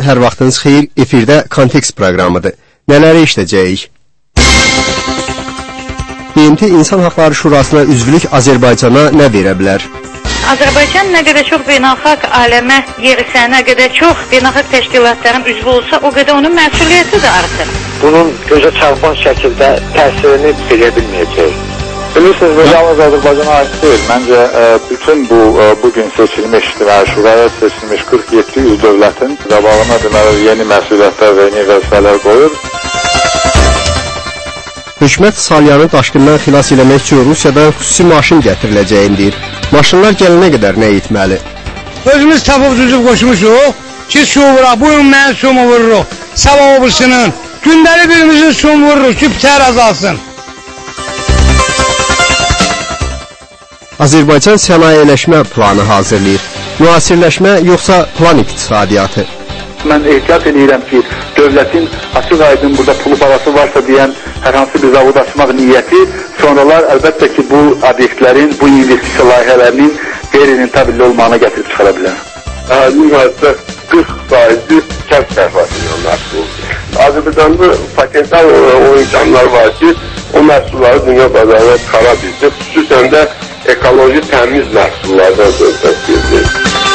hər vaxtınız xeyir. Efirdə Kontekst proqramıdır. Nələri işləyəcəyik? BMT İnsan Haqları Şurasına üzvlük Azərbaycana nə verə bilər? Azərbaycan nə qədər çox beynəlxalq aləmə yerisə, nə qədər çox beynəlxalq təşkilatların üzvü olsa, o qədər onun məsuliyyəti də artır. Bunun gözə çarpan şəkildə təsirini bilə bilməyəcək. Bilirsiniz, bu yalnız Azərbaycana ait deyil. Məncə bütün bugün seçilmiş, şuraya seçilmiş 47 üzv dövlətin qabağına yeni məsuliyyətlər və yeni vəzifələr qoyur. Hökumət Salyanı daşqından xilas eləmək üçün Rusiyadan xüsusi maşın gətiriləcəyini deyir. Maşınlar gələnə qədər nə etməli? Özümüz tapıb düzüb qoşmuşuq ki, su vuraq, bugün mənim sumu vururuq, sabah obrisinin, gündəlik birimizin sumu vururuq ki, bitər azalsın. Azərbaycan sənayeleşmə planı hazırlayır. Müasirləşmə yoxsa plan iqtisadiyyatı? Mən ehtiyat edirəm ki, dövlətin açıq-aydın burada pulu parası varsa deyən hər hansı bir zavod açmaq niyyəti sonralar əlbəttə ki, bu obyektlərin, bu investisiya layihələrinin qeyri-rentabelli olmağına gətirib çıxara bilər. Ümumiyyətlə 40% kənd təsərrüfatı məhsulu. Azərbaycanda potensial o imkanlar var ki, o məhsulları dünya bazarına çıxara bilsin, xüsusən də ekoloji təmiz məhsullardan söhbət gedir.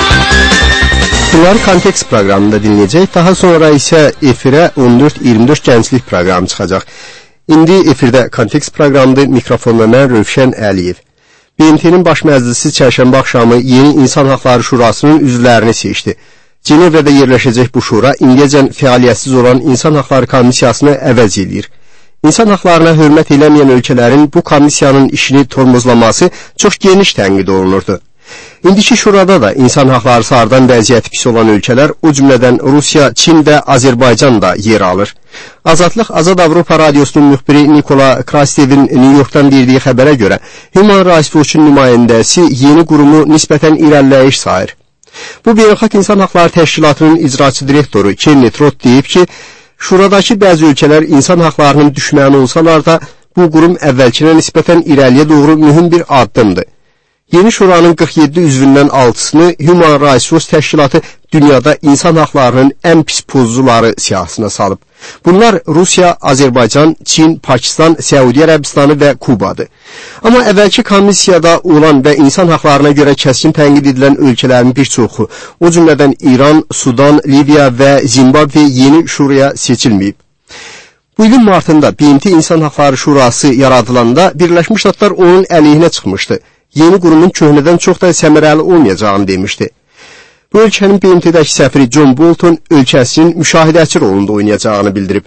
Bunları Kontekst proqramında dinləyəcək, daha sonra isə efirə 14-24 gənclik proqramı çıxacaq. İndi efirdə Kontekst proqramında mikrofonla mən Rövşən Əliyev. BMT-nin baş məclisi çərşənbə axşamı yeni İnsan Haqları Şurasının üzvlərini seçdi. Cenevrədə yerləşəcək bu şura indiyəcən fəaliyyətsiz olan İnsan Haqları Komissiyasını əvəz edir. İnsan haqlarına hörmət eləməyən ölkələrin bu komissiyanın işini tormozlaması çox geniş tənqid olunurdu. İndiki şurada da insan haqları sardan vəziyyəti pis olan ölkələr, o cümlədən Rusiya, Çin və Azərbaycan da yer alır. Azadlıq Azad Avropa Radiosunun müxbiri Nikola Krastevin New Yorkdan verdiyi xəbərə görə Human Rights Watch-un nümayəndəsi yeni qurumu nisbətən irəliləyiş sayır. Bu Beynəlxalq İnsan Haqları Təşkilatının icraçı direktoru Kenny Trott deyib ki, şuradakı bəzi ölkələr insan haqlarının düşməni olsalar da, bu qurum əvvəlkinə nisbətən irəliyə doğru mühüm bir addımdır. Yeni şuranın 47 üzvündən 6-sını Human Rights Watch təşkilatı dünyada insan haqlarının ən pis pozcuları siyahısına salıb. Bunlar Rusiya, Azərbaycan, Çin, Pakistan, Səudiyyə Ərəbistanı və Kubadır. Amma əvvəlki komissiyada olan və insan haqlarına görə kəskin tənqid edilən ölkələrin bir çoxu, o cümlədən İran, Sudan, Liviya və Zimbabve yeni şuraya seçilməyib. Bu ilin martında BMT İnsan Haqları Şurası yaradılanda Birləşmiş Ştatlar onun əleyhinə çıxmışdı. Yeni qurumun köhnədən çox da səmərəli olmayacağını demişdi. Bu ölkənin BMT-dəki səfiri John Bolton ölkəsinin müşahidəçi rolunda oynayacağını bildirib.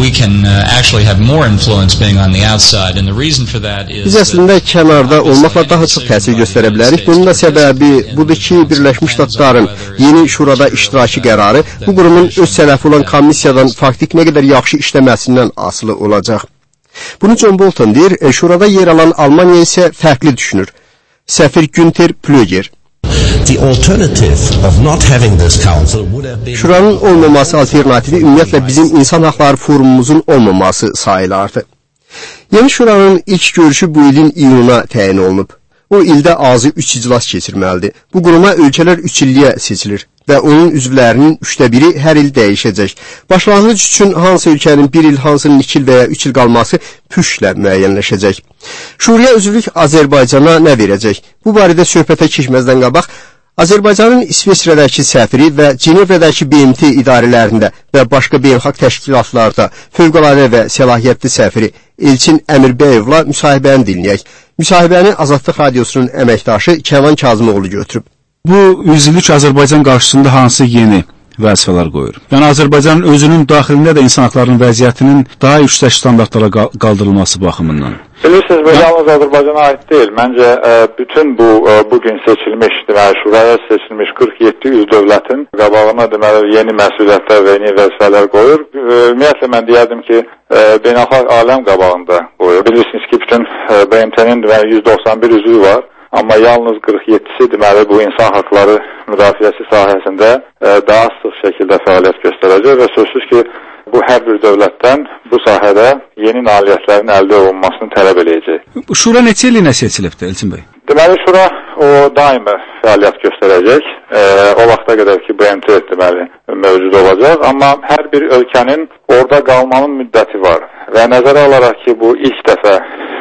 Biz əslində kənarda olmaqla daha çox təsir göstərə bilərik. Bunun da səbəbi budur ki, Birləşmiş Ştatların yeni şurada iştiraki qərarı bu qurumun öz sələfi olan komissiyadan faktik nə qədər yaxşı işləməsindən asılı olacaq. Bunu John Bolton deyir, şurada yer alan Almaniya isə fərqli düşünür. Səfir Günter Plöger. Şuranın olmaması alternativi ümumiyyətlə bizim İnsan Haqları Forumumuzun olmaması sayılardı. Yeni şuranın ilk görüşü bu ilin iyununa təyin olunub. O ildə azı 3 iclas keçirməlidir. Bu quruma ölkələr 3 illiyə seçilir və onun üzvlərinin 1/3 hər il dəyişəcək. Başlanğıc üçün hansı ölkənin 1 il, hansının 2 il və ya 3 il qalması püşlə müəyyənləşəcək. Şuraya üzvlük Azərbaycana nə verəcək? Bu barədə söhbətə keçməzdən qabaq, Azərbaycanın İsveçrədəki səfiri və Cenevrədəki BMT idarələrində və başqa beynəlxalq təşkilatlarda fövqəladə və səlahiyyətli səfiri Elçin Əmirbəyevlə müsahibəni dinləyək. Müsahibəni Azadlıq Radiosunun əməkdaşı Kənan Kazımoğlu götürüb. Bu yüzlük Azərbaycan qarşısında hansı yeni vəzifələr qoyur? Yəni Azərbaycanın özünün daxilində də insan haqlarının vəziyyətinin daha yüksək standartlara qaldırılması baxımından. Bilirsiniz, bu yalnız Azərbaycana aid deyil. Məncə bütün bugün seçilmiş, şuraya seçilmiş 47 üzv dövlətin qabağına yeni məsuliyyətlər və yeni vəzifələr qoyur. Ümumiyyətlə mən deyərdim ki, beynəlxalq aləm qabağında qoyur. Bilirsiniz ki, bütün BMT-nin 191 üzvü var. Amma yalnız 47-si deməli bu insan haqları müdafiəsi sahəsində daha sıx şəkildə fəaliyyət göstərəcək və sözsüz ki, bu hər bir dövlətdən bu sahədə yeni nailiyyətlərin əldə olunmasını tələb eləyəcək. Şura neçə ilinə seçilibdir Elçin bəy? Deməli, şura o daima fəaliyyət göstərəcək. O vaxta qədər ki, BMT deməli mövcud olacaq. Amma hər bir ölkənin orada qalmanın müddəti var. Və nəzərə alaraq ki, bu ilk dəfə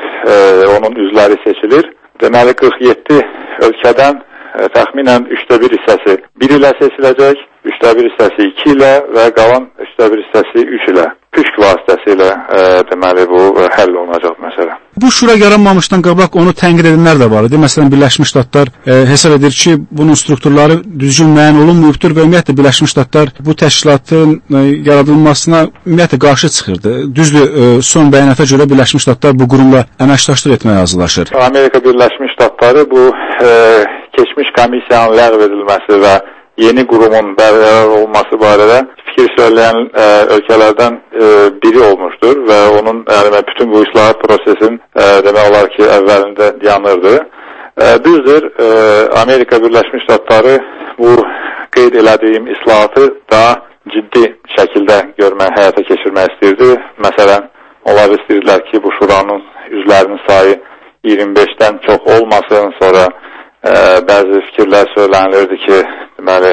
onun üzvləri seçilir. Deməli, 47 ölkədən təxminən 1/3 hissəsi 1 ilə seçiləcək, 1/3 hissəsi 2 ilə və qalan 1/3 hissəsi 3 ilə. Püşk vasitəsilə deməli bu həll olunacaq məsələ. Bu şura yaranmamışdan qabaq onu tənqid edənlər də var idi. Məsələn, Birləşmiş Ştatlar hesab edir ki, bunun strukturları düzgün müəyyən olunmayıbdır və ümumiyyətlə Birləşmiş Ştatlar bu təşkilatın yaradılmasına ümumiyyətlə qarşı çıxırdı. Düzdür, son bəyanata görə Birləşmiş Ştatlar bu qurumla əməkdaşlıq etməyə hazırlaşır. Amerika Birləşmiş Ştatları bu keçmiş komissiyanın ləğv edilməsi və yeni qurumun bərqərar olması barədə fikir söyləyən ölkələrdən biri olmuşdur və onun bütün bu islahat prosesin demək olar ki, əvvəlində yanırdı. Düzdür, Amerika Birləşmiş Ştatları bu qeyd elədiyim islahatı daha ciddi şəkildə görmək, həyata keçirmək istəyirdi. Məsələn, onlar istəyirdilər ki, bu şuranın üzvlərinin sayı 25-dən çox olmasın, sonra bəzi fikirlər söylənilirdi ki, deməli,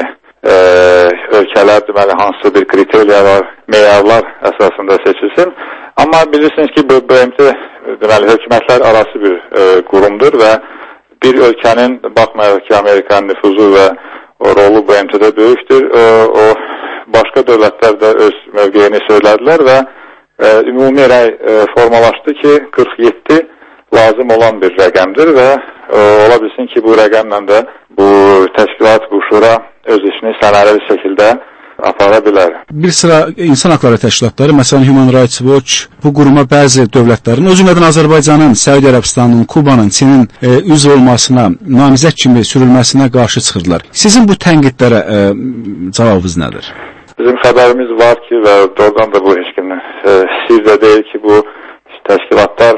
ölkələr deməli hansı bir kriteriya var, meyarlar əsasında seçilsin. Amma bilirsiniz ki, bu BMT deməli hökumətlər arası bir qurumdur və bir ölkənin baxmayaraq ki, Amerikanın nüfuzu və rolu BMT-də böyükdür. O başqa dövlətlər də öz mövqeyini söylədilər və ümumi rəy formalaşdı ki, 47 lazım olan bir rəqəmdir və ola bilsin ki, bu rəqəmlə də bu təşkilat, bu şura öz işini səmərəli şəkildə apara bilər. Bir sıra insan haqları təşkilatları, məsələn Human Rights Watch, bu quruma bəzi dövlətlərin, o cümlədən Azərbaycanın, Səudiyyə Ərəbistanının, Kubanın, Çinin üzv olmasına, namizəd kimi sürülməsinə qarşı çıxırlar. Sizin bu tənqidlərə cavabınız nədir? Bizim xəbərimiz var ki, və doğrudan da bu heç kimin sir də deyil ki, bu təşkilatlar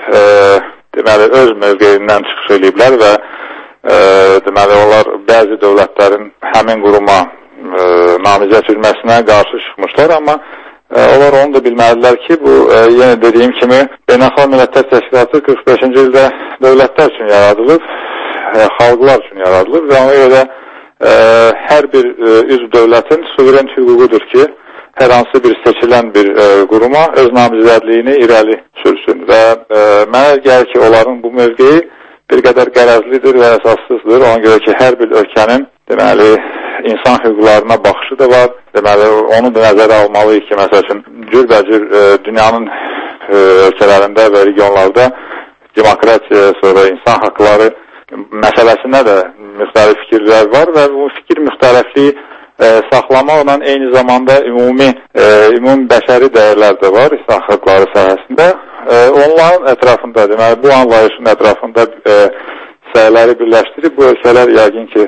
deməli öz mövqeyindən çıxış ediblər və deməli onlar bəzi dövlətlərin həmin quruma namizəd edilməsinə qarşı çıxmışlar, amma onlar onu da bilməlidirlər ki, bu yenə dediyim kimi Beynəlxalq Millətlər Təşkilatı 45-ci ildə dövlətlər üçün yaradılıb, xalqlar üçün yaradılıb və ona görə hər bir üzv dövlətin suveren hüququdur ki, hər hansı bir seçilən bir quruma öz namizədliyini irəli sürsün və mənə gəlir ki, onların bu mövqeyi bir qədər qərəzlidir və əsassızdır. Ona görə ki, hər bir ölkənin deməli insan hüquqlarına baxışı da var. Deməli, onu da nəzərə almalıyıq ki, məsəl üçün cürbəcür dünyanın ölkələrində və regionlarda demokratiya, sonra insan haqları məsələsində də müxtəlif fikirlər var və bu fikir müxtəlifliyi saxlamaqla eyni zamanda ümumi bəşəri dəyərlər də var insan haqları sahəsində. Onların ətrafında, deməli, bu anlayışın ətrafında səyləri birləşdirib bu ölkələr yəqin ki,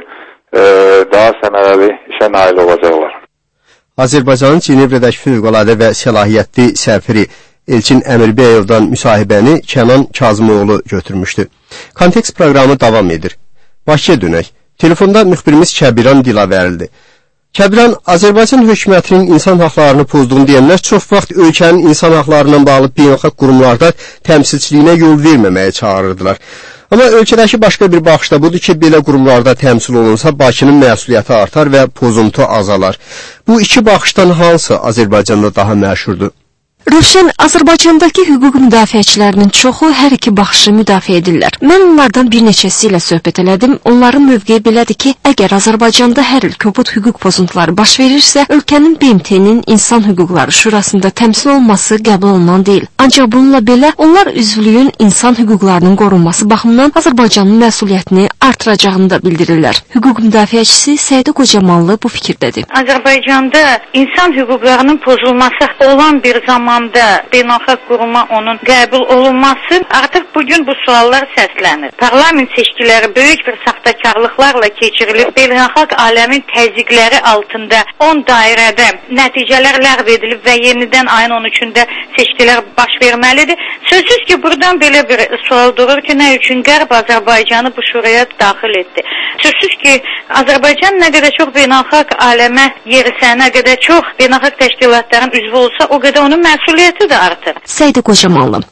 daha səmərəli işə nail olacaqlar. Azərbaycanın Cenevrədəki fövqəladə və səlahiyyətli səfiri Elçin Əmirbəyovdan müsahibəni Kənan Kazımoğlu götürmüşdü. Kontekst proqramı davam edir. Bakıya dönək. Telefonda müxbirimiz Kəbiran Dilavərildir. Kəbiran, Azərbaycan hökumətinin insan haqlarını pozduğunu deyənlər çox vaxt ölkənin insan haqlarına bağlı beynəlxalq qurumlarda təmsilçiliyinə yol verməməyə çağırırdılar. Amma ölkədəki başqa bir baxış da budur ki, belə qurumlarda təmsil olunsa Bakının məsuliyyəti artar və pozuntu azalar. Bu iki baxışdan hansı Azərbaycanda daha məşhurdur? Rövşən, Azərbaycandakı hüquq müdafiəçilərinin çoxu hər iki baxışı müdafiə edirlər. Mən onlardan bir neçəsi ilə söhbət elədim. Onların mövqeyi belədir ki, əgər Azərbaycanda hər il kobud hüquq pozuntuları baş verirsə, ölkənin BMT-nin İnsan Hüquqları Şurasında təmsil olması qəbul olunan deyil. Ancaq bununla belə, onlar üzvlüyün insan hüquqlarının qorunması baxımından Azərbaycanın məsuliyyətini artıracağını da bildirirlər. Hüquq müdafiəçisi Səidə Qocamanlı bu fikirdədir. Azərbaycanda insan hüquqlarının pozulması olan bir zaman beynəlxalq quruma onun qəbul olunması artıq bugün bu suallar səslənir. Parlament seçkiləri böyük bir saxtakarlıqlarla keçirilir. Beynəlxalq aləmin təzyiqləri altında 10 dairədə nəticələr ləğv edilib və yenidən ayın 13-də seçkilər baş verməlidir. Sözsüz ki, buradan belə bir sual durur ki, nə üçün Qərb Azərbaycanı bu şuraya daxil etdi? Sözsüz ki, Azərbaycan nə qədər çox beynəlxalq aləmə yerisə, nə qədər çox beynəlxalq təşkilatların üzvü olsa, o qədər onun məsuliyyəti də artır. Səidə Qocamanlı.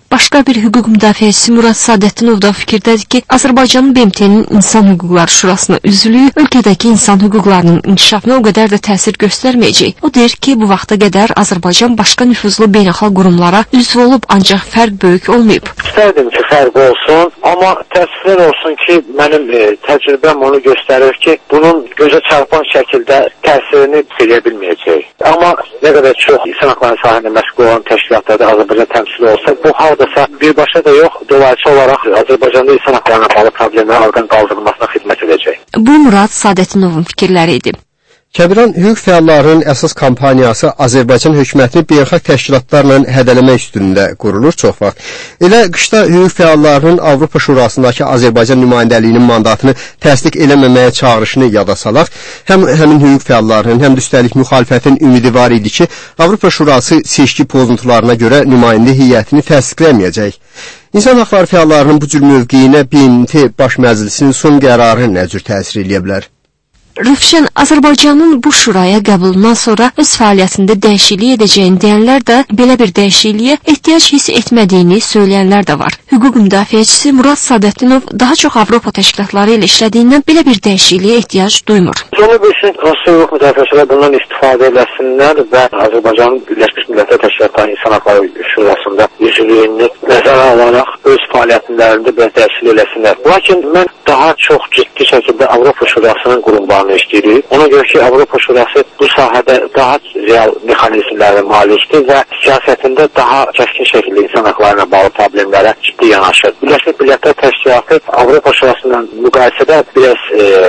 Başqa bir hüquq müdafiəçisi Murad Sadətdinov da fikirdədir ki, Azərbaycanın BMT-nin İnsan Hüquqları Şurasına üzvlüyü ölkədəki insan hüquqlarının inkişafına o qədər də təsir göstərməyəcək. O deyir ki, bu vaxta qədər Azərbaycan başqa nüfuzlu beynəlxalq qurumlara üzv olub, ancaq fərq böyük olmayıb. İstərdim ki, fərq olsun, amma təəssüflər olsun ki, mənim təcrübəm onu göstərir ki, bunun gözə çarpan şəkildə təsirini eləyə bilməyəcək. Amma nə qədər çox insan hüquqları sahəsində məşğul olan təşkilatlarda Azərbaycan təmsili olsa, bu hardasa birbaşa da yox, dolayıcı olaraq Azərbaycanda insan hüquqlarına bağlı problemlərin aradan qaldırılmasına xidmət edəcək. Bu Murad Sadətdinovun fikirləri idi. Kəbiran hüquq fəallarının əsas kampaniyası Azərbaycan hökumətini beynəlxalq təşkilatlarla hədələmək üstündə qurulur çox vaxt. Elə qışda hüquq fəallarının Avropa Şurasındakı Azərbaycan nümayəndəliyinin mandatını təsdiq eləməməyə çağırışını yada salaq. Həm həmin hüquq fəallarının, həm də üstəlik müxalifətin ümidi var idi ki, Avropa Şurası seçki pozuntularına görə nümayəndə heyətini təsdiqləməyəcək. İnsan hüquqları fəallarının bu cür mövqeyinə BMT Baş Məclisinin son qərarı nə cür təsir edə bilər? Rövşən, Azərbaycanın bu şuraya qəbulundan sonra öz fəaliyyətində dəyişiklik edəcəyini deyənlər də belə bir dəyişikliyə ehtiyac hiss etmədiyini söyləyənlər də var. Hüquq müdafiəçisi Murad Sadətdinov daha çox Avropa təşkilatları ilə işlədiyindən belə bir dəyişikliyə ehtiyac duymur. Onu bilsin, hüquq müdafiəçilər bundan istifadə eləsinlər və Azərbaycanın Birləşmiş Millətlər Təşkilatları İnsan Hüquqları Şurasında üzvlüyünü nəzərə alaraq öz fəaliyyətlərində belə dəyişiklik eləsinlər. Lakin mən daha çox ciddi şəkildə Avropa Şurasının qurumlarını istəyirik. Ona görə ki, Avropa Şurası bu sahədə daha real mexanizmlərə malikdir və siyasətində daha kəskin şəkildə insan hüquqları ilə bağlı problemlərə ciddi yanaşır. Birləşmiş Millətlər Təşkilatı Avropa Şurası ilə müqayisədə biraz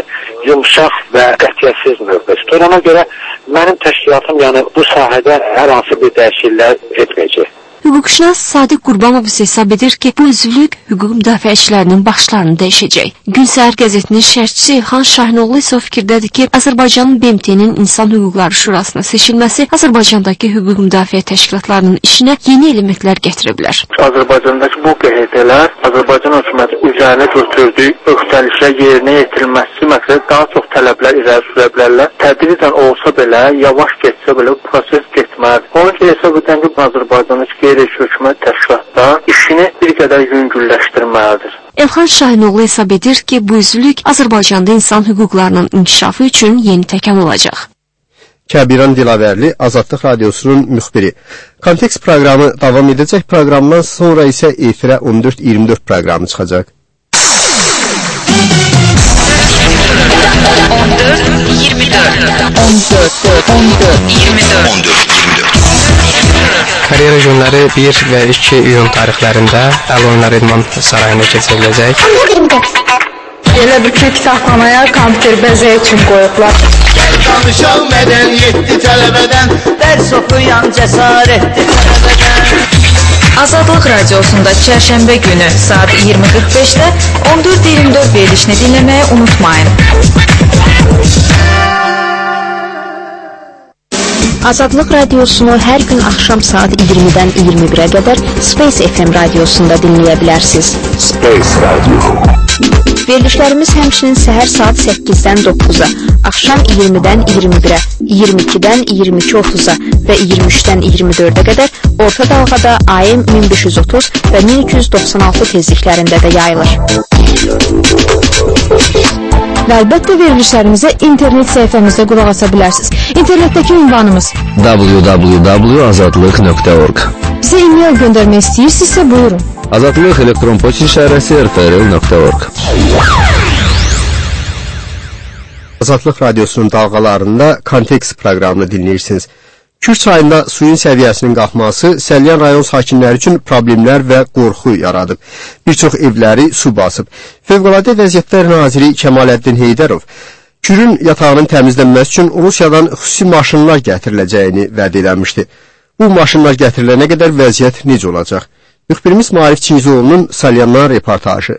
yumşaq və qətiyyətsiz mövqe tutur. Ona görə mənim təşkilatım bu sahədə hər hansı bir dəyişikliklər etməyəcək. Hüquqşünas Sadiq Qurbanov isə hesab edir ki, bu üzvlük hüquq müdafiəçilərinin başlarını dəyişəcək. Gün Səhər qəzetinin şərhçisi İlxan Şahinoğlu isə o fikirdədir ki, Azərbaycanın BMT-nin İnsan Hüquqları Şurasına seçilməsi Azərbaycandakı hüquq müdafiə təşkilatlarının işinə yeni elementlər gətirə bilər. Azərbaycandakı bu QHT-lər Azərbaycan hökuməti üzərinə götürdüyü öhdəliklər yerinə yetirilməsi məqsədə daha çox tələblər irəli sürə bilərlər. Tədricən olsa belə, yavaş getsə belə bu proses getməlidir. Onun ki, hesab edən ki, Azərbaycandakı qeyri-hökumət təşkilatlar işini bir qədər yüngülləşdirməlidir. Elxan Şahinoğlu hesab edir ki, bu üzvlük Azərbaycanda insan hüquqlarının inkişafı üçün yeni təkan olacaq. Kəbiran Dilavərli, Azadlıq Radiosunun müxbiri. Kontekst proqramı davam edəcək, proqramdan sonra isə efirə 14-24 proqramı çıxacaq. 14-24 Koreya regionları 1 və 2 iyun tarixlərində Əl Oyunlar İdman Sarayında keçiriləcək. Elə bütün kitabxanaya kompüter bəzəyi üçün qoyublar. Danışan mədəniyyətli tələbədən, dərs oxuyan cəsarətli tələbədən. Azadlıq Radiosunda çərşənbə günü saat 20:45-də 14-24 verilişini dinləməyi unutmayın. Azadlıq Radiosunu hər gün axşam saat 20-dən 21-ə qədər Space FM radiosunda dinləyə bilərsiniz. Space Radio. Verilişlərimiz həmçinin səhər saat 8-dən 9-a, axşam 20-dən 21-ə, 22-dən 22:30-a və 23-dən 24-ə qədər orta dalğada AM 1530 və 1296 tezliklərində də yayılır. Və əlbəttə verilişlərimizə internet səhifəmizdə qulaq asa bilərsiniz. İnternetdəki ünvanımız www.azadlıq.org. Bizə e-mail göndərmək istəyirsinizsə buyurun. Azadlıq elektron poçt işarəsi rfrl.org. Azadlıq Radiosunun dalğalarında Kontekst proqramını dinləyirsiniz. Kür çayında suyun səviyyəsinin qalxması Səlyan rayon sakinləri üçün problemlər və qorxu yaradıb. Bir çox evləri su basıb. Fövqəladə Vəziyyətlər Naziri Kəmaləddin Heydərov Kürün yatağının təmizlənməsi üçün Rusiyadan xüsusi maşınlar gətiriləcəyini vəd eləmişdi. Bu maşınlar gətirilənə qədər vəziyyət necə olacaq? Müxbirimiz Marif Çingizoğlu'nun Salyandan reportajı.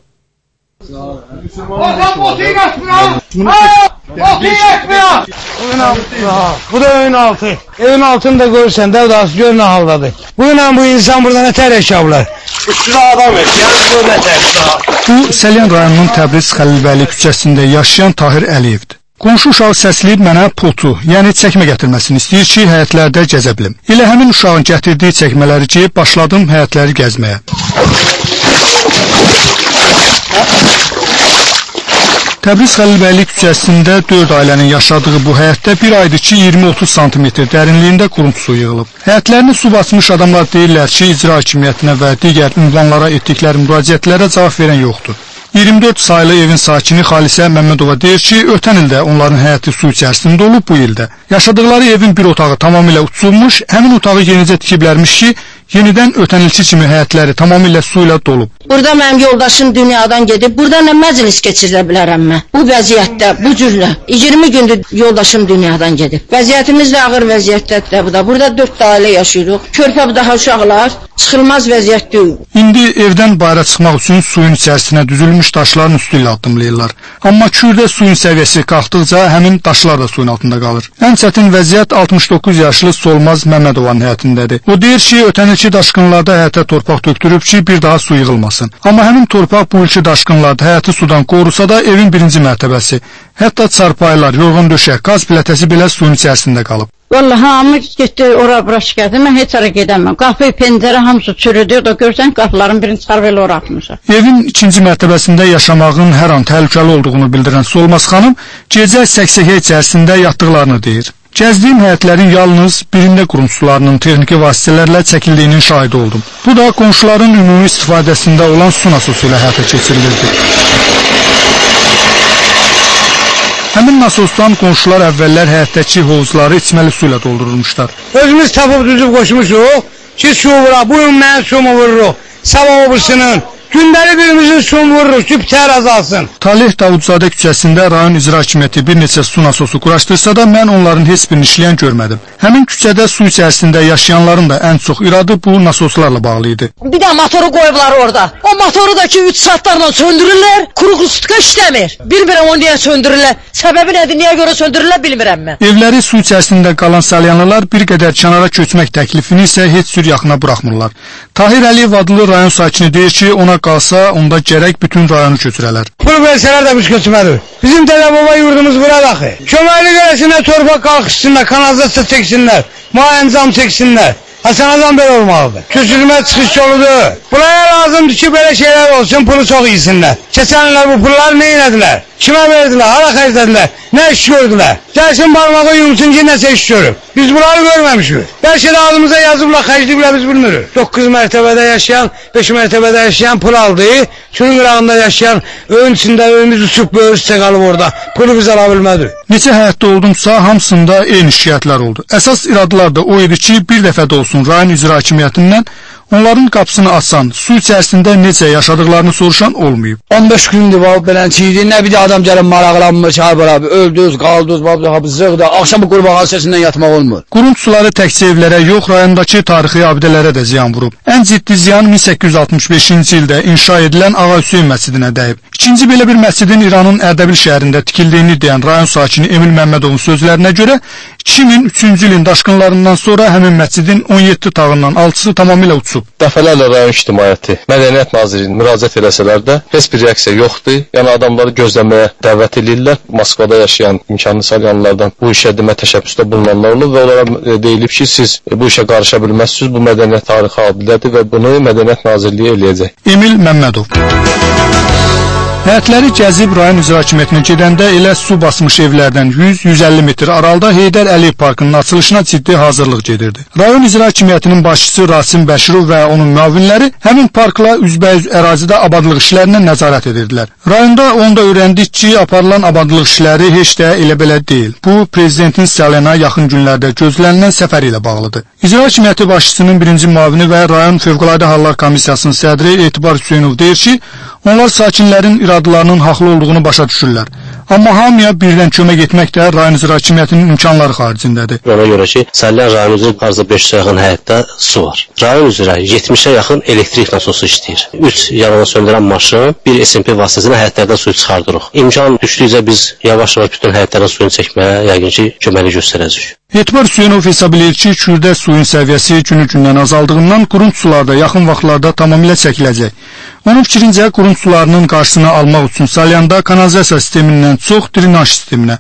Bu da evin altı. Evin altını da görürsen devdası gör ne haldadır. Bu insan burada ne ter yaşablar. Üstüne adam et. Yani ne ter. Bu Selyan rayonunun Təbriz Xəlilbəli küçəsində yaşayan Tahir Əliyevdir. Qonşu uşağı səsləyib mənə potu, yəni çəkmə gətirməsini istəyir ki, həyətlərdə gəzə bilim. Elə həmin uşağın gətirdiyi çəkmələri geyib başladım həyətləri gəzməyə. Təbriz Xəlilbəyli küçəsində 4 ailənin yaşadığı bu həyətdə bir aydır ki 20-30 sm dərinliyində quruntu su yığılıb. Həyətlərini su basmış adamlar deyirlər ki, icra hakimiyyətinə və digər ünvanlara etdikləri müraciətlərə cavab verən yoxdur. 24 saylı evin sakini Xalisə Məmmədova deyir ki, ötən ildə onların həyəti su içərisində olub, bu ildə. Yaşadıkları evin bir otağı tamamilə uçulmuş, həmin otağı yenicə tikiblərmiş ki, yenidən ötən ilki kimi həyətləri tamamilə su ilə dolub. Burada mənim yoldaşım dünyadan gedib, burada nə məclis keçirə bilərəm mən? Bu vəziyyətdə, bu cürlə. 20 gündür yoldaşım dünyadan gedib. Vəziyyətimiz də ağır vəziyyətdədir bu da. Burada 4 ailə yaşayırıq. Körpə daha uşaqlar, çıxılmaz vəziyyətdir. İndi evdən bayıra çıxmaq üçün suyun içərisinə düzülmüş daşların üstü ilə addımlayırlar. Amma Kürdə suyun səviyyəsi qalxdıqca həmin daşlar da suyun altında qalır. Ən çətin vəziyyət 69 yaşlı Solmaz Məmmədovanın həyətindədir. O deyir ki, ötən ilki daşqınlarda həyətə torpaq tökdürüb ki, bir daha su yığılmasın. Amma həmin torpaq bu ilki daşqınlarda həyəti sudan qorusa da evin birinci mərtəbəsi, hətta çarpaylar, yorğun döşək, qaz plətəsi belə suyun içərisində qalıb. Vallahi hamı getdi ora-bura şikayət. Mən heç ara gedəməm. Qapı, pəncərə hamısı çürüdü. Da görsən qapıların birini çıxarıb elə ora atmışlar. Evin ikinci mərtəbəsində yaşamağın hər an təhlükəli olduğunu bildirən Solmaz xanım gecə səksəkə içərisində yatdıqlarını deyir. Gəzdiyim həyətlərin yalnız birində quruntu sularının texniki vasitələrlə çəkildiyinin şahidi oldum. Bu da qonşuların ümumi istifadəsində olan su nasosu ilə həyata keçirilirdi. Həmin nasosdan qonşular əvvəllər həyətdəki hovuzları içməli su ilə doldurulmuşlar. Özümüz tapıb düzüb qoşmuşuq ki, su vura, bugün mən sumu vururuq, sabah obrisinin. Gündəlik birimizin suyunu vururuq ki, bitər azalsın. Talih Davudzadə küçəsində rayon icra hakimiyyəti bir neçə su nasosu quraşdırsa da mən onların heç birini işləyən görmədim. Həmin küçədə su içərisində yaşayanların da ən çox iradı bu nasoslarla bağlı idi. Bir də motoru qoyublar orada. O motoru da ki 3 saatlarla söndürürlər, kuru qustuqa işləmir. Bilmirəm onu niyə söndürürlər. Səbəbi nədir, niyə görə söndürürlər bilmirəm mən. Evləri su içərisində qalan salyanlılar bir qədər kənara köçmək təklifini isə heç cür yaxına buraxmırlar. Tahir Əliyev adlı rayon sakini deyir ki, ona qalsa, onda gərək bütün rayonu köçürələr. Bunu versələr də biz köçmədir. Bizim dədə-baba yurdumuz bura daxı. Köməkli gələsində torpaq qalxışsınlar, kanalizasiya çəksinlər, müayəncam çəksinlər. Hasanazam belə olmalıdır. Köçürmə çıxış yoludur. Buraya lazımdır ki, belə şeylər olsun, pulu çox iyisinlər. Keçənlər bu pulları nə elədilər? Kimə verdilər, hara xərclədilər, nə iş gördülər? Gəlsin barmağı yumsun ki, nəsə iş görüb. Biz bunları görməmişik. Bəlkə də adımıza yazıblar, xərcləyiblər, biz bilmirik. 9 mərtəbədə yaşayan, 5 mərtəbədə yaşayan pul aldı. Suyun qırağında yaşayan, öyün içində öyümüz uçub, böyür üstə qalıb orada. Pulu biz ala bilmədik. Neçə həyətdə oldumsa, hamısında eyni şikayətlər oldu. Əsas iradılar da o idi ki, bir dəfə də olsun rayon icra hakimiyyətindən onların qapısını açan, su içərisində necə yaşadıqlarını soruşan olmayıb. 15 gündür belənçiydi, nə bir də adam gəlib maraqlanmış, abi, öldüz, qaldız, zığda, axşamı qurbağanın səsindən yatmaq olmur. Quruntu suları təkcə evlərə yox, rayondakı tarixi abidələrə də ziyan vurub. Ən ciddi ziyan 1865-ci ildə inşa edilən Ağa Hüseyn məscidinə dəyib. İkinci belə bir məscidin İranın Ərdəbil şəhərində tikildiyini deyən rayon sakini Emil Məmmədovun sözlərinə görə 2003-cü ilin daşqınlarından sonra həmin məscidin 17 tağından 6-sı tamamilə uçub. Dəfələrlə rayon ictimaiyyəti, Mədəniyyət Nazirliyinin müraciət eləsələr də heç bir reaksiya yoxdur. Yəni adamları gözləməyə dəvət edirlər. Moskvada yaşayan imkanlı salyanlardan bu işə demə təşəbbüsdə bulunanlar olub və onlara deyilib ki, siz bu işə qarışa bilməzsiniz. Bu mədəniyyət tarixi abidədir və bunu Mədəniyyət Nazirliyi eləyəcək. Emil Məmmədov. Həyətləri gəzib rayon icra hakimiyyətinə gedəndə elə su basmış evlərdən 100-150 metr aralıda Heydər Əliyev parkının açılışına ciddi hazırlıq gedirdi. Rayon icra hakimiyyətinin başçısı Rasim Bəşirov və onun müavinləri həmin parkla üzbəyüz ərazidə abadlıq işlərinə nəzarət edirdilər. Rayonda onu da öyrəndik ki, aparılan abadlıq işləri heç də elə belə deyil. Bu, prezidentin Salyana yaxın günlərdə gözlənilən səfəri ilə bağlıdır. İcra hakimiyyəti başçısının birinci müavini və rayon Fövqəladə Hallar Komissiyasının sədri Etibar Hüseynov deyir ki, onlar sakinlərin iradılarının haqlı olduğunu başa düşürlər. Amma hamıya birdən kömək etmək də rayon icra hakimiyyətinin imkanları xaricindədir. Ona görə ki, Salyan rayonumuzun arzu 500-ə yaxın həyətdə su var. Rayon üzrə 70-ə yaxın elektrik nasosu işləyir. 3 yanğın söndürən maşın, 1 SMP vasitəsilə həyətlərdən suyu çıxardırıq. İmkan düşdükcə biz yavaş-yavaş bütün həyətlərdən suyunu çəkməyə yəqin ki, köməkli göstərəcəyik. Etibar Hüseynov hesab edir ki, Kürdə suyun səviyyəsi günü-gündən azaldığından quruntu sularda yaxın vaxtlarda tamamilə çəkiləcək. Onun fikrincə, quruntu sularının qarşısını almaq üçün Salyanda kanalizasiya sistemindən çox drenaj sisteminə,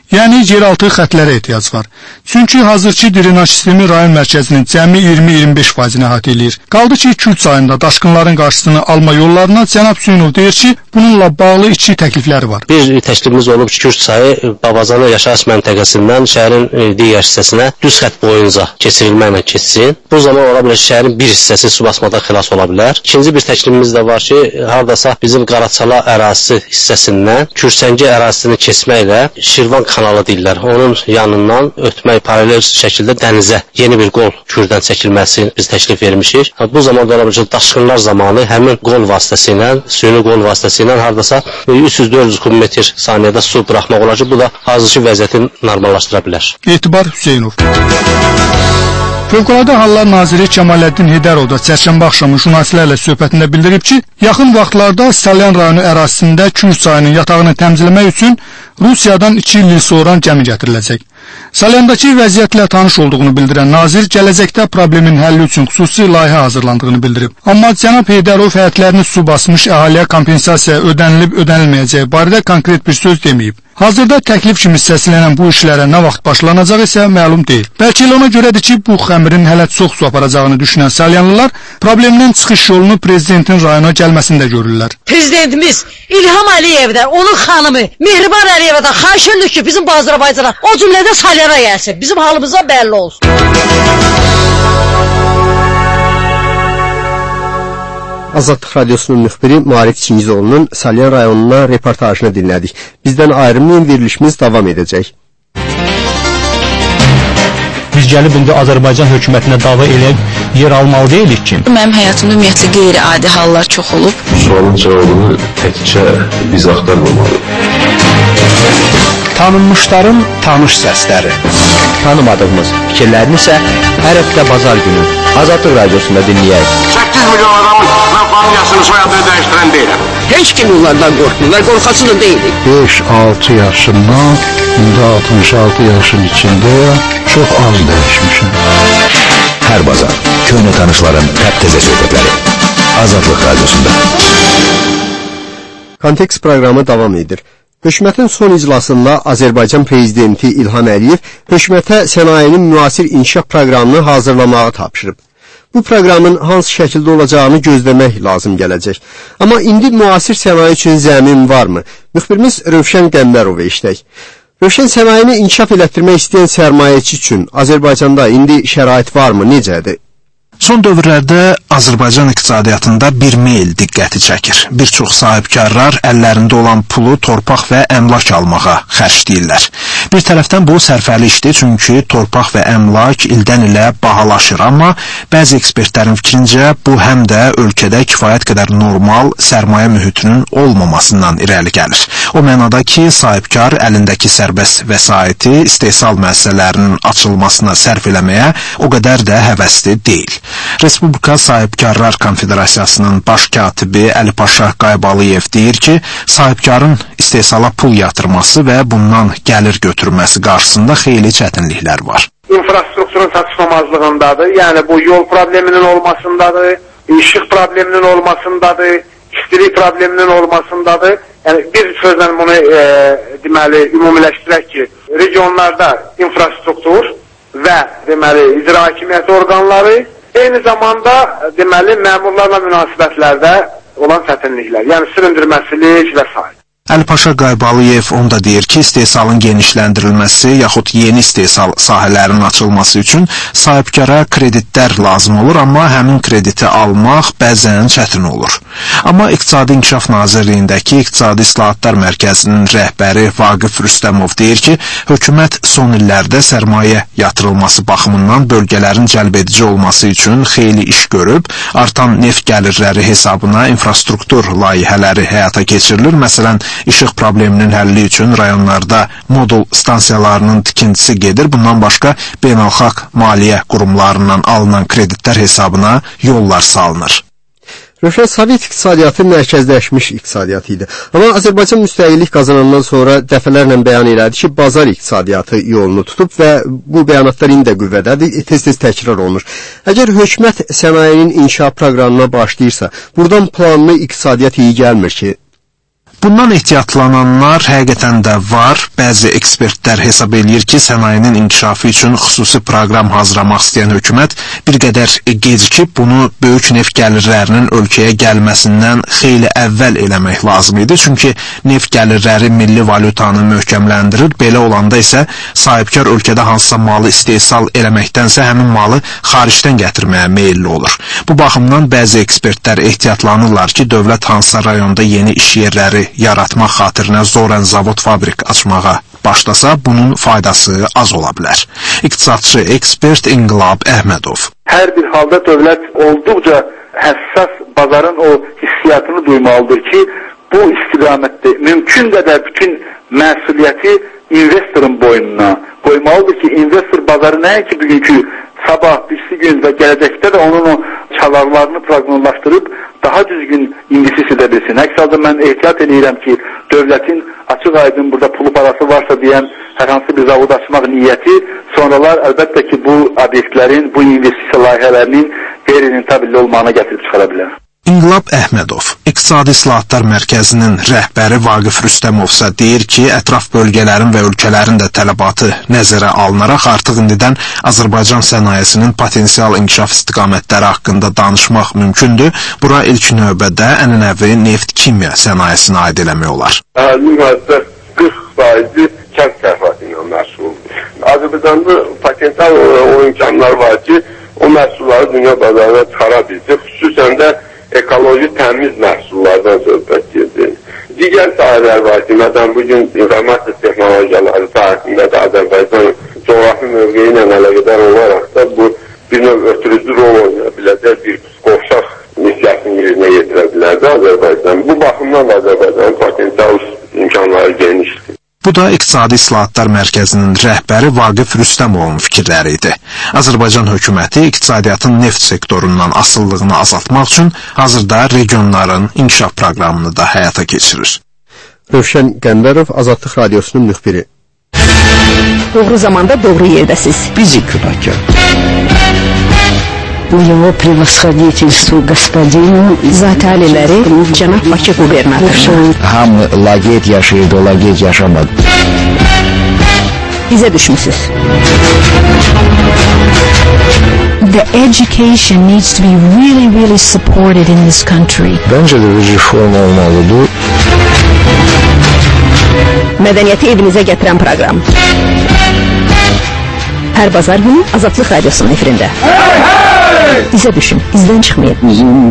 Yəni yeraltı xətlərə ehtiyac var. Çünki hazırki drenaj sistemi rayon mərkəzinin cəmi 20-25%-ni əhatə edir. Qaldı ki, Kürd çayında daşqınların qarşısını alma yollarına cənab Hüseynov deyir ki, bununla bağlı iki təklifləri var. Bir təklifimiz olub ki, Kürd çayı Babacanı yaşayış məntəqəsindən şəhərin digər hissəsinə düz xətt boyunca keçirilməklə keçsin. Bu zaman ola bilər şəhərin bir hissəsi su basmadan xilas ola bilər. İkinci bir təklifimiz də var ki, hardasa bizim Qaraçala ərazisi hissəsindən Kürsəngi ərazisini keçməklə Şirvan kanalı deyirlər. Onun yanından ötmək paralel şəkildə dənizə yeni bir qol Kürdən çəkilməsini biz təklif vermişik. Bu zaman da ola bilər daşqınlar zamanı həmin qol vasitəsilə, süni qol vasitəsilə hardasa 300-400 kubmetr saniyədə su buraxmaq olar ki, bu da hazırki vəziyyəti normallaşdıra bilər. Etibar Hüseynov. Fövqəladə Hallar Naziri Kəmaləddin Heydərov da çərşənbə axşamı jurnalistlərlə söhbətində bildirib ki, yaxın vaxtlarda Salyan rayonu ərazisində Kür çayının yatağını təmizləmək üçün Rusiyadan 2 il sonra gəmi gətiriləcək. Salyandakı vəziyyətlə tanış olduğunu bildirən nazir gələcəkdə problemin həlli üçün xüsusi layihə hazırlandığını bildirib. Amma cənab Heydərov həyətlərini su basmış əhaliyə kompensasiya ödənilib-ödənilməyəcəyi barədə konkret bir söz deməyib. Hazırda təklif kimi səslənən bu işlərə nə vaxt başlanacaq isə məlum deyil. Bəlkə ona görədir ki, bu xəmirin hələ çox su aparacağını düşünən salyanlılar problemdən çıxış yolunu prezidentin rayona gəlməsində görürlər. Prezidentimiz İlham Əliyevdən, onun xanımı Mehriban Əliyevdən xahiş edirik ki, bizim Azərbaycana, o cümlədə Salyana gəlsin. Bizim halımıza bəlli olsun. Azadlıq Radyosunun müxbiri Marif Çingizoğlu'nun Salyan rayonuna reportajını dinlədik. Bizdən ayrılmayın, verilişimiz davam edəcək. Biz gəlib indi Azərbaycan hökumətinə dava eləyib yer almalı deyilik ki. Mənim həyatımda ümumiyyətlə qeyri-adi hallar çox olub. Sualın cavabını təkcə biz axtarmamalıyıq. Tanınmışların tanış səsləri. Tanımadığımız fikirlərini isə hər həftə bazar günü Azadlıq Radiosunda dinləyək. 8 milyon adamın mən familiyasını, soyadını dəyişdirən deyiləm. Heç kim onlardan qorxmurlar, qorxası da deyilik. 5-6 yaşından, indi 66 yaşın içində çox az dəyişmişim. Hər bazar, köhnə tanışların təptəzə söhbətləri. Azadlıq Radiosunda. Kontekst proqramı davam edir. Hökumətin son iclasında Azərbaycan prezidenti İlham Əliyev hökumətə sənayenin müasir inkişaf proqramını hazırlamağı tapşırıb. Bu proqramın hansı şəkildə olacağını gözləmək lazım gələcək. Amma indi müasir sənaye üçün zəmin varmı? Müxbirimiz Rövşən Qəmbərov eşitək. Rövşən, sənayeni inkişaf elətdirmək istəyən sərmayəçi üçün Azərbaycanda indi şərait varmı? Necədir? Son dövrlərdə Azərbaycan iqtisadiyyatında bir meyl diqqəti çəkir. Bir çox sahibkarlar əllərində olan pulu torpaq və əmlak almağa xərcləyirlər. Bir tərəfdən bu sərfəli işdir, çünki torpaq və əmlak ildən ilə bahalaşır, amma bəzi ekspertlərin fikrincə bu həm də ölkədə kifayət qədər normal sərmayə mühitinin olmamasından irəli gəlir. O mənada ki, sahibkar əlindəki sərbəst vəsaiti istehsal müəssisələrinin açılmasına sərf eləməyə o qədər də həvəsli deyil. Respublika Sahibkarlar Konfederasiyasının baş katibi Əli Paşa Qaybalıyev deyir ki, sahibkarın istehsala pul yatırması və bundan gəlir götürməsi qarşısında xeyli çətinliklər var. İnfrastrukturun çatışmamazlığındadır, yəni bu yol probleminin olmasındadır, işıq probleminin olmasındadır, istilik probleminin olmasındadır. Yəni bir sözlə bunu deməli ümumiləşdirək ki, regionlarda infrastruktur və deməli icra hakimiyyəti orqanları, eyni zamanda deməli məmurlarla münasibətlərdə olan çətinliklər, yəni süründürməsilik və s. Əli Paşa Qaybalıyev onda deyir ki, istehsalın genişləndirilməsi yaxud yeni istehsal sahələrinin açılması üçün sahibkara kreditlər lazım olur, amma həmin krediti almaq bəzən çətin olur. Amma İqtisadi İnkişaf Nazirliyindəki İqtisadi İslahatlar Mərkəzinin rəhbəri Vaqif Rüstəmov deyir ki, hökumət son illərdə sərmayə yatırılması baxımından bölgələrin cəlbedici olması üçün xeyli iş görüb, artan neft gəlirləri hesabına infrastruktur layihələri həyata keçirilir. Məsələn, İşıq probleminin həlli üçün rayonlarda modul stansiyalarının tikintisi gedir. Bundan başqa beynəlxalq maliyyə qurumlarından alınan kreditlər hesabına yollar salınır. Rövşən, Sovet iqtisadiyyatı mərkəzləşmiş iqtisadiyyat idi. Amma Azərbaycan müstəqillik qazanandan sonra dəfələrlə bəyan elədi ki, bazar iqtisadiyyatı yolunu tutub və bu bəyanatlar indi də qüvvədədir, tez-tez təkrar olunur. Əgər hökumət sənayenin inkişaf proqramına başlayırsa, buradan planlı iqtisadiyyat iyi gəlmir ki? Bundan ehtiyatlananlar həqiqətən də var. Bəzi ekspertlər hesab eləyir ki, sənayenin inkişafı üçün xüsusi proqram hazırlamaq istəyən hökumət bir qədər gecikib bunu böyük neft gəlirlərinin ölkəyə gəlməsindən xeyli əvvəl eləmək lazım idi. Çünki neft gəlirləri milli valyutanı möhkəmləndirir. Belə olanda isə sahibkar ölkədə hansısa malı istehsal eləməkdənsə həmin malı xaricdən gətirməyə meyilli olur. Bu baxımdan bəzi ekspertlər ehtiyatlanırlar ki, dövlət hansısa rayonda yeni iş yerləri yaratmaq xatirinə zorən zavod fabrik açmağa başlasa, bunun faydası az ola bilər. İqtisadçı ekspert İnqilab Əhmədov. Hər bir halda dövlət olduqca həssas bazarın o hissiyatını duymalıdır ki, bu istiqamətdə mümkün qədər bütün məsuliyyəti investorun boynuna qoymalıdır ki, investor bazarı nəyə ki, bugünkü sabah, birisi gün və gələcəkdə də onun o çalarlarını proqnozlaşdırıb daha düzgün investisiya edə bilsin. Əks halda mən ehtiyat edirəm ki, dövlətin açıq aydın burada pulu parası varsa deyən hər hansı bir zavod açmaq niyyəti sonralar əlbəttə ki, bu obyektlərin, bu investisiya layihələrinin qeyri-rentabel olmağına gətirib çıxara bilər. İnqilab Əhmədov, İqtisadi İslahatlar Mərkəzinin rəhbəri Vaqif Rüstəmov isə deyir ki, ətraf bölgələrin və ölkələrin də tələbatı nəzərə alınaraq artıq indidən Azərbaycan sənayesinin potensial inkişaf istiqamətləri haqqında danışmaq mümkündür. Bura ilk növbədə ənənəvi neft-kimya sənayesini aid eləmək olar. Ümumiyyətlə 40% kənd təsərrüfatı ilə məşğuldur. Azərbaycanda potensial o imkanlar var ki, o məhsulları dünya bazarına çıxara bilsin. Xüsusən də ekoloji təmiz məhsullardan söhbət gedir. Digər sahələr var ki, məsələn, bugün informasiya texnologiyaları sahəsində də Azərbaycan coğrafi mövqeyi ilə əlaqədar olaraq da bu bir növ ötürücü rol oynaya biləcək bir qovşaq missiyasını yerinə yetirə bilərdi Azərbaycan. Bu baxımdan da Azərbaycanın potensial imkanları genişdir. Bu da İqtisadi İslahatlar Mərkəzinin rəhbəri Vaqif Rüstəmovun fikirləri idi. Azərbaycan hökuməti iqtisadiyyatın neft sektorundan asıllığını azaltmaq üçün hazırda regionların inkişaf proqramını da həyata keçirir. Rövşən Qəmbərov, Azadlıq Radiosunun müxbiri. Doğru zamanda doğru yerdəsiz. Bizi günahkar. Его превосходительству господину Zataliləri cənab Bakı qubernatoru. Hamı laqeyd yaşayırdı, o laqeyd yaşamadı. Bizə düşmüsüz. The education needs to be really supported in this country. Bence de bir reform olmalıdır. Mədəniyyəti evinizə gətirən proqram. Hər bazar günü Azadlıq Radiosunun efirində. Bizə düşün, izdən çıxmayın.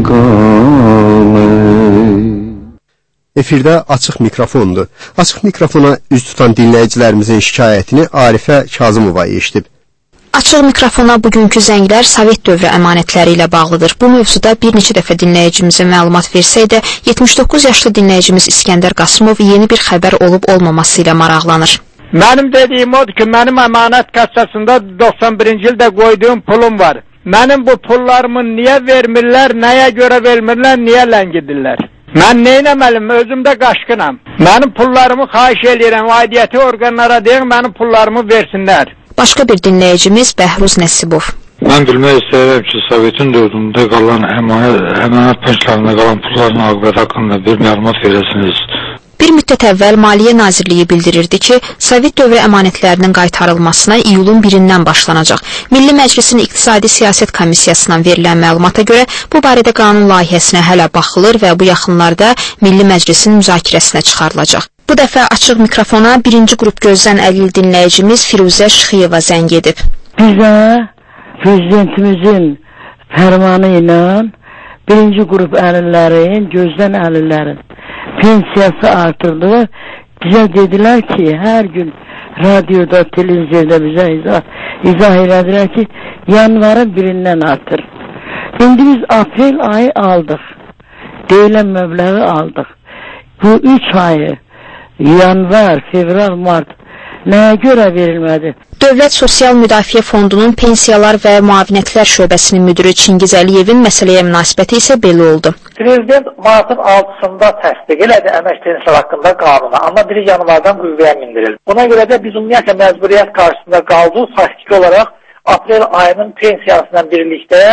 Efirdə açıq mikrofondur. Açıq mikrofona üz tutan dinləyicilərimizin şikayətini Arifə Kazımova eşidib. Açıq mikrofona bugünkü zənglər Sovet dövrü əmanətləri ilə bağlıdır. Bu mövzuda bir neçə dəfə dinləyicimizə məlumat versəydə, 79 yaşlı dinləyicimiz İskəndər Qasımov yeni bir xəbər olub-olmaması ilə maraqlanır. Mənim dediyim odur ki, mənim əmanət kassasında 91-ci ildə qoyduğum pulum var. Mənim bu pullarımı niyə vermirlər, nəyə görə vermirlər, niyə ləngidirlər? Mən neynəməliyim, özümdə qaşqınam. Mənim pullarımı xahiş edirəm, aidiyyəti orqanlara deyim, mənim pullarımı versinlər. Başqa bir dinləyicimiz Bəhruz Nəsibov. Mən bilmək istəyirəm ki, Sovetin dövründə qalan əmanət banklarında qalan pulların aqibəti haqqında bir məlumat verəsiniz. Bir müddət əvvəl Maliyyə Nazirliyi bildirirdi ki, Sovet dövrü əmanətlərinin qaytarılmasına iyulun 1-dən başlanacaq. Milli Məclisin İqtisadi Siyasət Komissiyasından verilən məlumata görə bu barədə qanun layihəsinə hələ baxılır və bu yaxınlarda Milli Məclisin müzakirəsinə çıxarılacaq. Bu dəfə açıq mikrofona birinci qrup gözdən əlil dinləyicimiz Firuzə Şıxıyeva zəng edib. Bizə prezidentimizin fərmanı ilə birinci qrup əlillərin, gözdən əlillərin pensiyası artırdılar. Bizə dedilər ki, hər gün radioda, televiziyada bizə izah elədilər ki, yanvarın 1-dən artır. İndi biz aprel ayı aldıq. Deyilən məbləği aldıq. Bu 3 ayı, yanvar, fevral, mart nəyə görə verilmədi? Dövlət Sosial Müdafiə Fondunun Pensiyalar və Müavinətlər Şöbəsinin müdürü Çingiz Əliyevin məsələyə münasibəti isə belə oldu. Prezident martın 6-sında təsdiq elədi əmək pensiyaları haqqında qanunu, amma 1 yanvardan qüvvəyə mindirildi. Buna görə də biz ümumiyyətlə məcburiyyət qarşısında qaldıq, faktiki olaraq aprel ayının pensiyasıyla birlikdə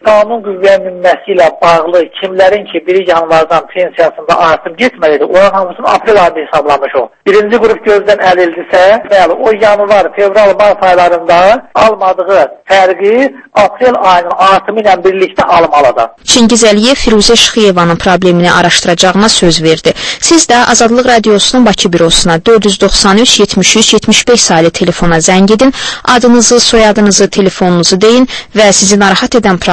qanun qüvvəyə minməsi ilə bağlı kimlərin ki, 1 yanvardan pensiyasında artım getməlidir, onun hamısını aprel ayında hesablamış o. Birinci qrup gözdən əlildirsə, bəli, o yanvar, fevral, mart aylarında almadığı fərqi aprel ayının artımı ilə birlikdə almalıdır. Çingiz Əliyev Firuzə Şıxiyevanın problemini araşdıracağına söz verdi. Siz də Azadlıq Radiosunun Bakı bürosuna 493 73 75 saylı telefona zəng edin, adınızı, soyadınızı, telefonunuzu deyin və sizi narahat edən